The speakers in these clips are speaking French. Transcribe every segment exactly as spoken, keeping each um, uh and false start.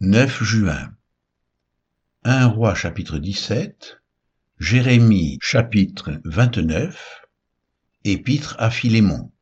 neuf juin. un Roi chapitre dix-sept, Jérémie chapitre vingt-neuf, Épître à Philémon.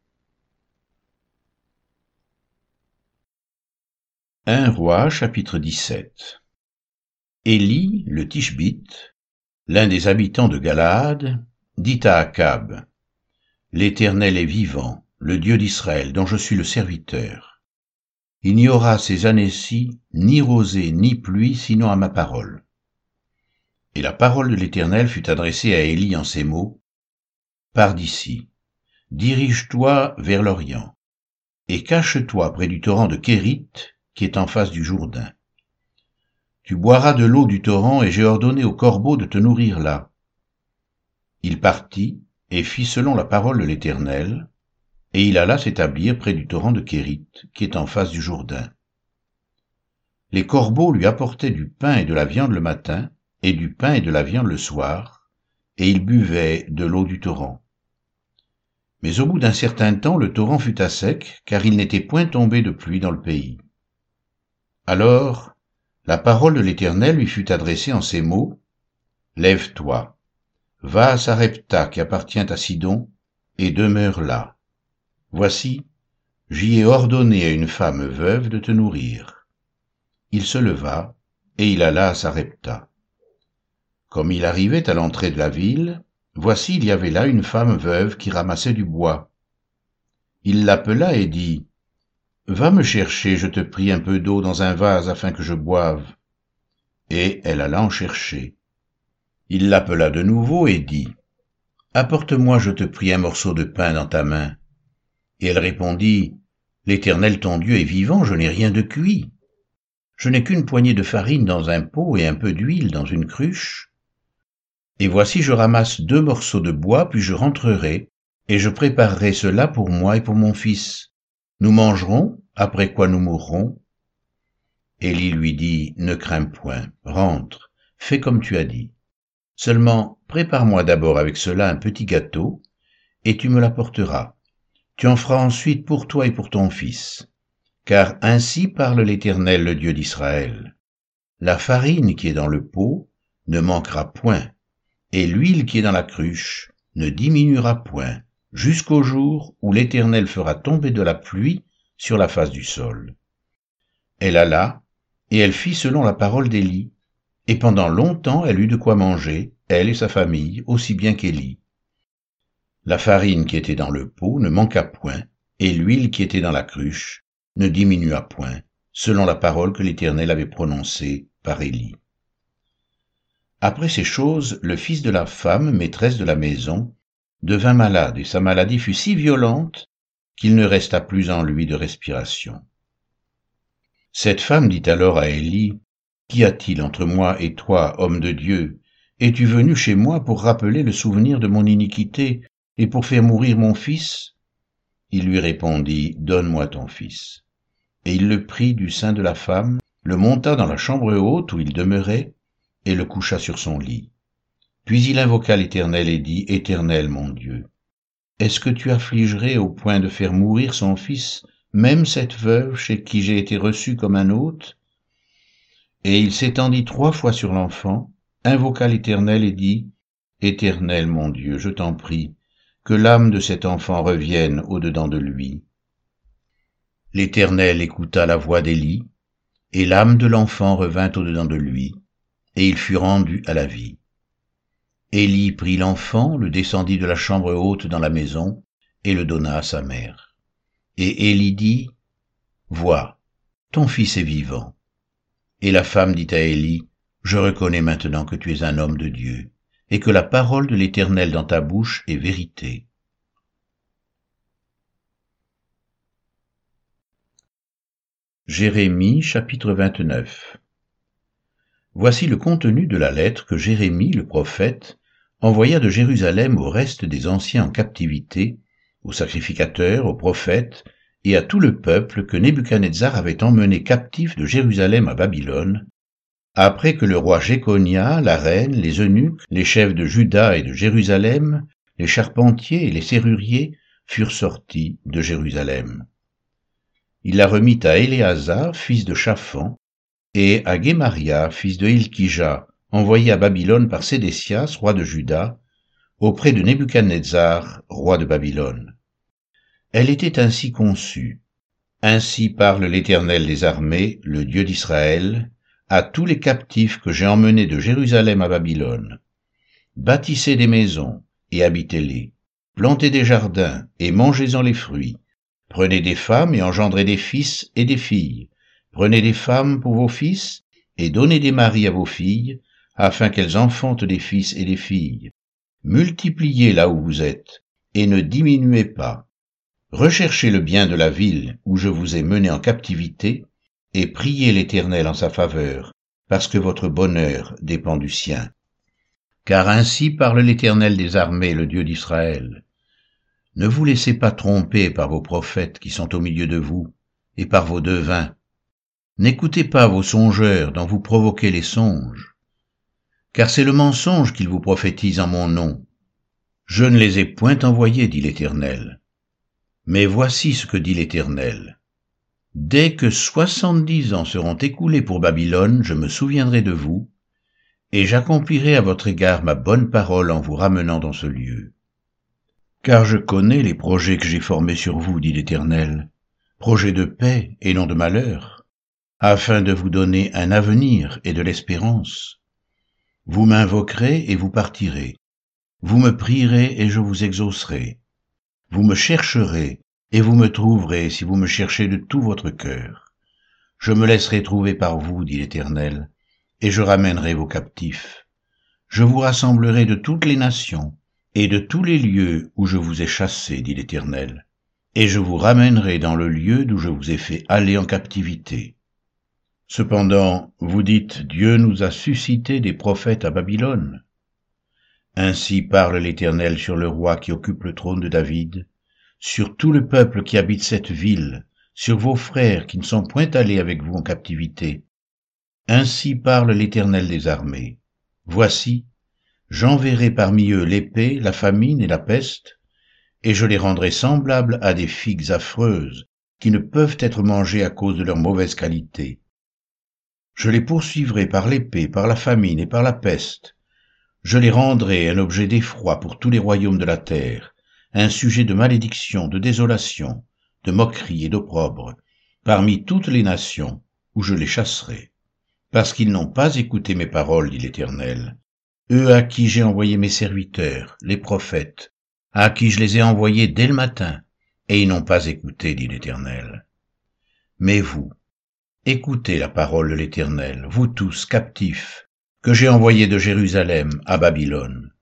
un Roi chapitre dix-sept. Élie le Tishbite, l'un des habitants de Galaad, dit à Akab: L'Éternel est vivant, le Dieu d'Israël, dont je suis le serviteur. Il n'y aura ces années-ci ni rosée ni pluie, sinon à ma parole. Et la parole de l'Éternel fut adressée à Élie en ces mots: Pars d'ici, dirige-toi vers l'Orient, et cache-toi près du torrent de Kérith, qui est en face du Jourdain. Tu boiras de l'eau du torrent, et j'ai ordonné aux corbeaux de te nourrir là. Il partit, et fit selon la parole de l'Éternel, et il alla s'établir près du torrent de Kérith, qui est en face du Jourdain. Les corbeaux lui apportaient du pain et de la viande le matin, et du pain et de la viande le soir, et il buvait de l'eau du torrent. Mais au bout d'un certain temps, le torrent fut à sec, car il n'était point tombé de pluie dans le pays. Alors, la parole de l'Éternel lui fut adressée en ces mots: Lève-toi, va à Sarepta qui appartient à Sidon, et demeure là. Voici, j'y ai ordonné à une femme veuve de te nourrir. Il se leva, et il alla à Sarepta. Comme il arrivait à l'entrée de la ville, voici il y avait là une femme veuve qui ramassait du bois. Il l'appela et dit: Va me chercher, je te prie, un peu d'eau dans un vase afin que je boive. Et elle alla en chercher. Il l'appela de nouveau et dit: Apporte-moi, je te prie, un morceau de pain dans ta main. Et elle répondit: L'Éternel ton Dieu est vivant, je n'ai rien de cuit. Je n'ai qu'une poignée de farine dans un pot et un peu d'huile dans une cruche. Et voici, je ramasse deux morceaux de bois, puis je rentrerai, et je préparerai cela pour moi et pour mon fils. Nous mangerons, après quoi nous mourrons. Élie lui dit: Ne crains point, rentre, fais comme tu as dit. Seulement, prépare-moi d'abord avec cela un petit gâteau, et tu me l'apporteras. Tu en feras ensuite pour toi et pour ton fils. Car ainsi parle l'Éternel, le Dieu d'Israël. La farine qui est dans le pot ne manquera point, et l'huile qui est dans la cruche ne diminuera point, jusqu'au jour où l'Éternel fera tomber de la pluie sur la face du sol. Elle alla, et elle fit selon la parole d'Élie, et pendant longtemps elle eut de quoi manger, elle et sa famille, aussi bien qu'Élie. La farine qui était dans le pot ne manqua point, et l'huile qui était dans la cruche ne diminua point, selon la parole que l'Éternel avait prononcée par Élie. Après ces choses, le fils de la femme, maîtresse de la maison, devint malade, et sa maladie fut si violente qu'il ne resta plus en lui de respiration. Cette femme dit alors à Élie: Qu'y a-t-il entre moi et toi, homme de Dieu? Es-tu venu chez moi pour rappeler le souvenir de mon iniquité et pour faire mourir mon fils? Il lui répondit: Donne-moi ton fils. Et il le prit du sein de la femme, le monta dans la chambre haute où il demeurait, et le coucha sur son lit. Puis il invoqua l'Éternel et dit: Éternel mon Dieu, est-ce que tu affligerais au point de faire mourir son fils, même cette veuve chez qui j'ai été reçu comme un hôte? Et il s'étendit trois fois sur l'enfant, invoqua l'Éternel et dit: Éternel mon Dieu, je t'en prie, que l'âme de cet enfant revienne au-dedans de lui. L'Éternel écouta la voix d'Élie, et l'âme de l'enfant revint au-dedans de lui, et il fut rendu à la vie. Élie prit l'enfant, le descendit de la chambre haute dans la maison, et le donna à sa mère. Et Élie dit: Vois, ton fils est vivant. Et la femme dit à Élie: Je reconnais maintenant que tu es un homme de Dieu, et que la parole de l'Éternel dans ta bouche est vérité. Jérémie chapitre vingt-neuf. Voici le contenu de la lettre que Jérémie, le prophète, envoya de Jérusalem au reste des anciens en captivité, aux sacrificateurs, aux prophètes, et à tout le peuple que Nebuchadnezzar avait emmené captif de Jérusalem à Babylone, après que le roi Jéconia, la reine, les eunuques, les chefs de Juda et de Jérusalem, les charpentiers et les serruriers furent sortis de Jérusalem. Il la remit à Éléazar, fils de Shaphan, et à Guémaria, fils de Hilkija, envoyé à Babylone par Sédécias, roi de Juda, auprès de Nebuchadnezzar, roi de Babylone. Elle était ainsi conçue. Ainsi parle l'Éternel des armées, le Dieu d'Israël, à tous les captifs que j'ai emmenés de Jérusalem à Babylone. Bâtissez des maisons et habitez-les, plantez des jardins et mangez-en les fruits. Prenez des femmes et engendrez des fils et des filles. Prenez des femmes pour vos fils et donnez des maris à vos filles, afin qu'elles enfantent des fils et des filles. Multipliez là où vous êtes, et ne diminuez pas. Recherchez le bien de la ville où je vous ai mené en captivité, et priez l'Éternel en sa faveur, parce que votre bonheur dépend du sien. Car ainsi parle l'Éternel des armées, le Dieu d'Israël. Ne vous laissez pas tromper par vos prophètes qui sont au milieu de vous, et par vos devins. N'écoutez pas vos songeurs dont vous provoquez les songes, car c'est le mensonge qu'ils vous prophétisent en mon nom. Je ne les ai point envoyés, dit l'Éternel. Mais voici ce que dit l'Éternel. Dès que soixante-dix ans seront écoulés pour Babylone, je me souviendrai de vous, et j'accomplirai à votre égard ma bonne parole en vous ramenant dans ce lieu. Car je connais les projets que j'ai formés sur vous, dit l'Éternel, projets de paix et non de malheur, afin de vous donner un avenir et de l'espérance. Vous m'invoquerez et vous partirez. Vous me prierez et je vous exaucerai. Vous me chercherez et vous me trouverez si vous me cherchez de tout votre cœur. Je me laisserai trouver par vous, dit l'Éternel, et je ramènerai vos captifs. Je vous rassemblerai de toutes les nations et de tous les lieux où je vous ai chassés, dit l'Éternel, et je vous ramènerai dans le lieu d'où je vous ai fait aller en captivité. Cependant, vous dites, Dieu nous a suscité des prophètes à Babylone. Ainsi parle l'Éternel sur le roi qui occupe le trône de David, sur tout le peuple qui habite cette ville, sur vos frères qui ne sont point allés avec vous en captivité. Ainsi parle l'Éternel des armées. Voici, j'enverrai parmi eux l'épée, la famine et la peste, et je les rendrai semblables à des figues affreuses qui ne peuvent être mangées à cause de leur mauvaise qualité. Je les poursuivrai par l'épée, par la famine et par la peste. Je les rendrai un objet d'effroi pour tous les royaumes de la terre, un sujet de malédiction, de désolation, de moquerie et d'opprobre, parmi toutes les nations où je les chasserai. Parce qu'ils n'ont pas écouté mes paroles, dit l'Éternel, eux à qui j'ai envoyé mes serviteurs, les prophètes, à qui je les ai envoyés dès le matin, et ils n'ont pas écouté, dit l'Éternel. Mais vous, écoutez la parole de l'Éternel, vous tous captifs, que j'ai envoyés de Jérusalem à Babylone.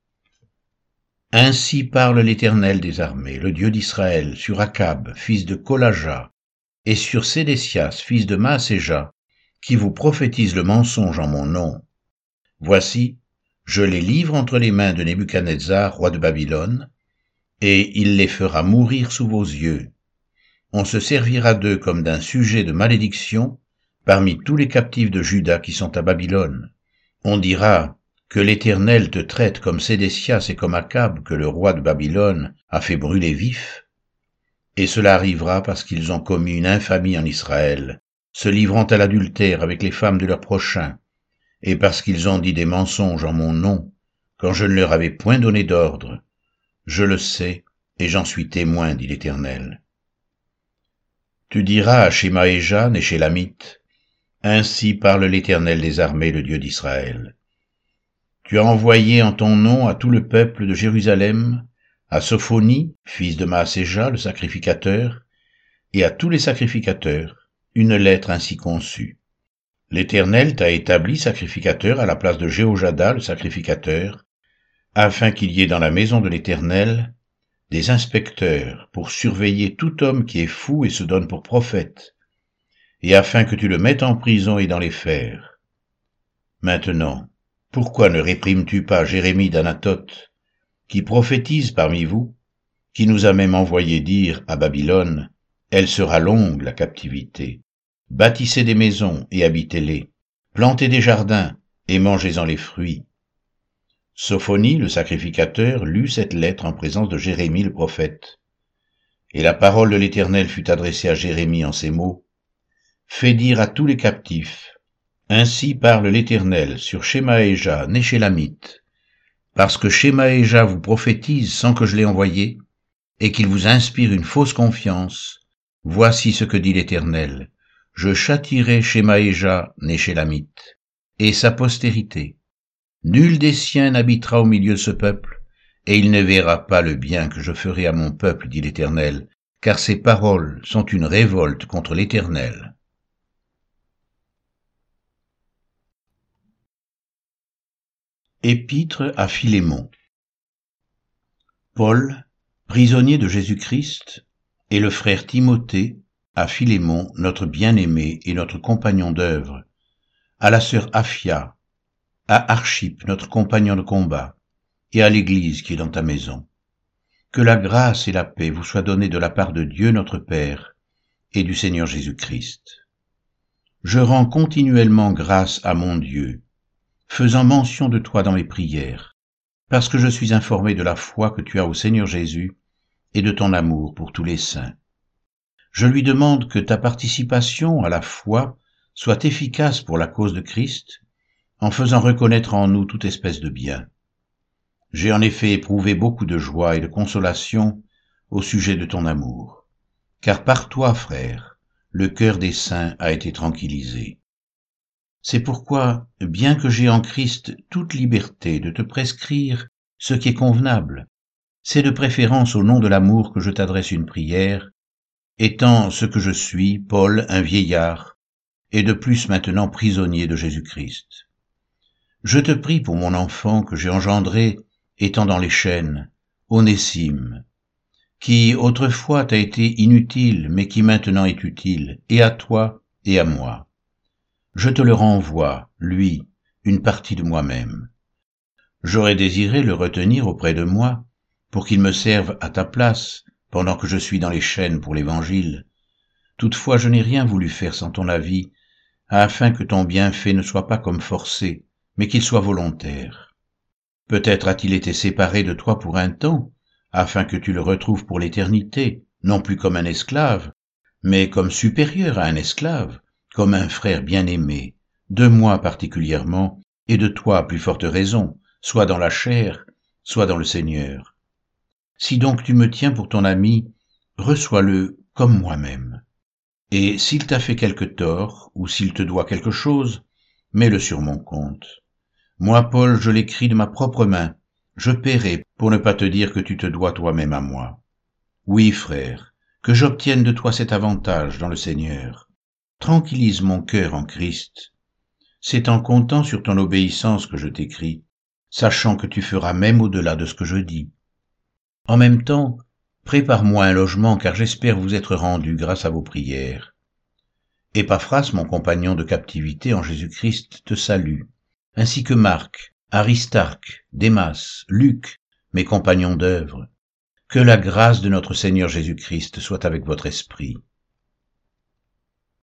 Ainsi parle l'Éternel des armées, le Dieu d'Israël, sur Akab, fils de Kolaja, et sur Sédécias, fils de Maaséja, qui vous prophétise le mensonge en mon nom. Voici, je les livre entre les mains de Nebuchadnezzar, roi de Babylone, et il les fera mourir sous vos yeux. On se servira d'eux comme d'un sujet de malédiction parmi tous les captifs de Juda qui sont à Babylone. On dira que l'Éternel te traite comme Sédécias et comme Akab que le roi de Babylone a fait brûler vif. Et cela arrivera parce qu'ils ont commis une infamie en Israël, se livrant à l'adultère avec les femmes de leurs prochains, et parce qu'ils ont dit des mensonges en mon nom, quand je ne leur avais point donné d'ordre. Je le sais, et j'en suis témoin, dit l'Éternel. Tu diras à Shemaéjan et Shélamite, ainsi parle l'Éternel des armées, le Dieu d'Israël. Tu as envoyé en ton nom à tout le peuple de Jérusalem, à Sophonie, fils de Maaséja, le sacrificateur, et à tous les sacrificateurs, une lettre ainsi conçue. L'Éternel t'a établi sacrificateur à la place de Jéhojada, le sacrificateur, afin qu'il y ait dans la maison de l'Éternel des inspecteurs pour surveiller tout homme qui est fou et se donne pour prophète, et afin que tu le mettes en prison et dans les fers. Maintenant, pourquoi ne réprimes-tu pas Jérémie d'Anathoth, qui prophétise parmi vous, qui nous a même envoyé dire à Babylone, elle sera longue la captivité. Bâtissez des maisons et habitez-les, plantez des jardins et mangez-en les fruits. Sophonie, le sacrificateur, lut cette lettre en présence de Jérémie le prophète. Et la parole de l'Éternel fut adressée à Jérémie en ces mots. Fais dire à tous les captifs, Ainsi parle l'Éternel sur Shemaéja, Néchélamite, parce que Shemaéja vous prophétise sans que je l'ai envoyé, et qu'il vous inspire une fausse confiance. Voici ce que dit l'Éternel. Je châtierai Shemaéja, Néchélamite, et sa postérité. Nul des siens n'habitera au milieu de ce peuple, et il ne verra pas le bien que je ferai à mon peuple, dit l'Éternel, car ces paroles sont une révolte contre l'Éternel. Épître à Philémon. Paul, prisonnier de Jésus-Christ, et le frère Timothée, à Philémon, notre bien-aimé et notre compagnon d'œuvre, à la sœur Aphia, à Archippe, notre compagnon de combat, et à l'Église qui est dans ta maison. Que la grâce et la paix vous soient données de la part de Dieu notre Père et du Seigneur Jésus-Christ. Je rends continuellement grâce à mon Dieu, faisant mention de toi dans mes prières, parce que je suis informé de la foi que tu as au Seigneur Jésus et de ton amour pour tous les saints. Je lui demande que ta participation à la foi soit efficace pour la cause de Christ, en faisant reconnaître en nous toute espèce de bien. J'ai en effet éprouvé beaucoup de joie et de consolation au sujet de ton amour, car par toi, frère, le cœur des saints a été tranquillisé. C'est pourquoi, bien que j'ai en Christ toute liberté de te prescrire ce qui est convenable, c'est de préférence au nom de l'amour que je t'adresse une prière, étant ce que je suis, Paul, un vieillard, et de plus maintenant prisonnier de Jésus-Christ. Je te prie pour mon enfant que j'ai engendré, étant dans les chaînes, Onésime, qui autrefois t'a été inutile, mais qui maintenant est utile, et à toi et à moi. Je te le renvoie, lui, une partie de moi-même. J'aurais désiré le retenir auprès de moi, pour qu'il me serve à ta place, pendant que je suis dans les chaînes pour l'Évangile. Toutefois, je n'ai rien voulu faire sans ton avis, afin que ton bienfait ne soit pas comme forcé, mais qu'il soit volontaire. Peut-être a-t-il été séparé de toi pour un temps, afin que tu le retrouves pour l'éternité, non plus comme un esclave, mais comme supérieur à un esclave, comme un frère bien-aimé, de moi particulièrement, et de toi à plus forte raison, soit dans la chair, soit dans le Seigneur. Si donc tu me tiens pour ton ami, reçois-le comme moi-même. Et s'il t'a fait quelque tort, ou s'il te doit quelque chose, mets-le sur mon compte. Moi, Paul, je l'écris de ma propre main, je paierai pour ne pas te dire que tu te dois toi-même à moi. Oui, frère, que j'obtienne de toi cet avantage dans le Seigneur. Tranquillise mon cœur en Christ. C'est en comptant sur ton obéissance que je t'écris, sachant que tu feras même au-delà de ce que je dis. En même temps, prépare-moi un logement, car j'espère vous être rendu grâce à vos prières. Épaphras, mon compagnon de captivité en Jésus-Christ, te salue, ainsi que Marc, Aristarque, Démas, Luc, mes compagnons d'œuvre. Que la grâce de notre Seigneur Jésus-Christ soit avec votre esprit.